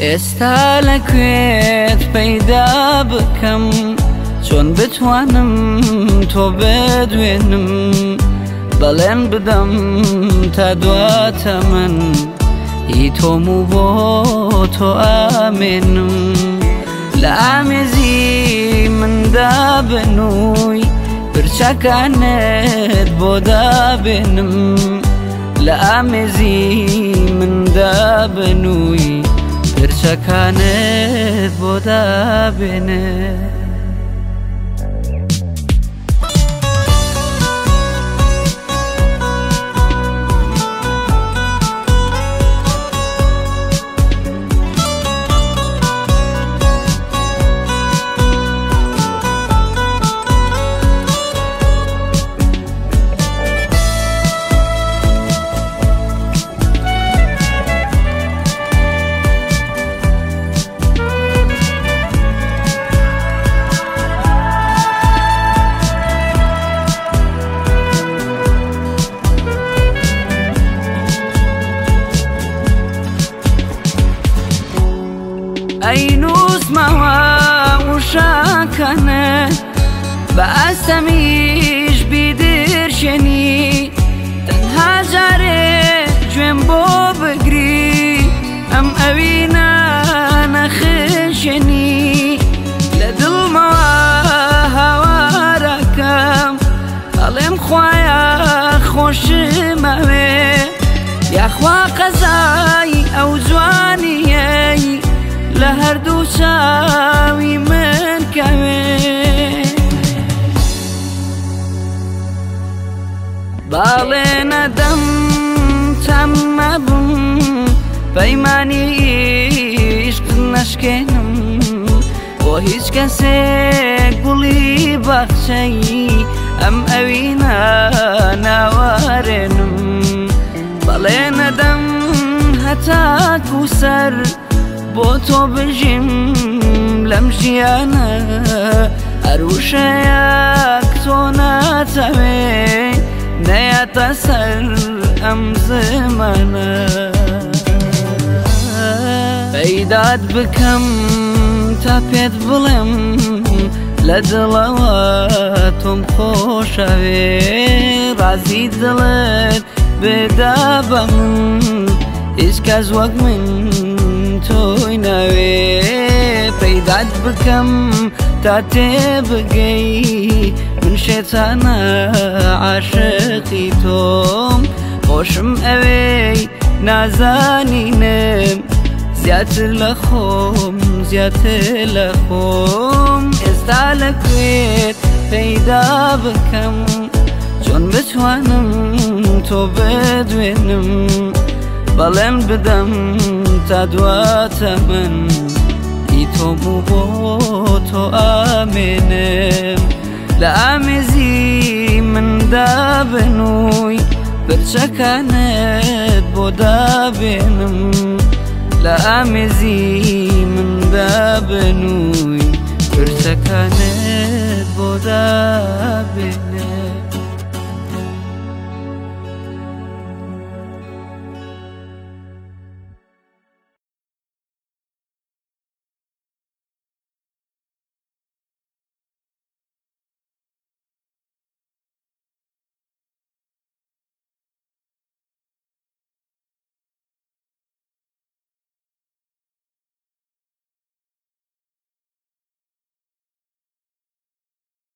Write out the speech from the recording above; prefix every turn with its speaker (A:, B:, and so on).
A: ئێستا لەکوێت پەیدا بکەم چۆن بتوانم تۆ بدوێنم بەڵێن بدەم تا دواتە من هی تۆم و بۆ تۆ ئامێنم لە ئامێزی مندا بنووی پرچەکانت بۆ دابێنم لە ئامێزی مندا بنووی پرچەکانت بۆ دابێنێ ئەینوس ماوە وشاکەنە بە ئەستەمیش بیدرشێنی تەنها جارێ گوێم بۆ بگری ئەم ئەوینە نەخشێنی لە دڵمەوە هاوارەکەم ئەڵێم خوایە خۆشمەوێ یاخوا قەزای ئەو جوانیەی لە هەردوو چاوی من کەوێ باڵێ نەدەم تەممە بم پەیمانی عیشق نەشکێنم بۆ هیچ کەسێک گوڵی باخچەی ئەم ئەوینە ناوارێنم باڵێ نەدەم هەتاکو سەر بۆ تۆ بژیم لەم ژیانە هەروشەیەک تۆ ناتەوێ نەیەتە سەر ئەم زمانە پەیدات بکەم تا پێت بڵێم لە دڵەوە تۆم خۆشەوێ ڕازی دڵت بدا بە من هیچ کەس وەک من تۆی ناوێ پەیدات بکەم تا تێبگەی من شێتانە عاشقی تۆم خۆشم ئەوەی نازانینم زیاتر لە خۆم زیاتر لە خۆم ئێستا لەکوێت پەیدا بکەم چۆن بتوانم تۆ بدوێنم بەڵێن بدەم تا دواتە من هی تۆم و بۆ تۆ ئامێنم لە ئامێزی مندا بنووی پرچەکانت بۆ دابێنم لە ئامێزی مندا بنووی پرچەکانت بۆ دابێنم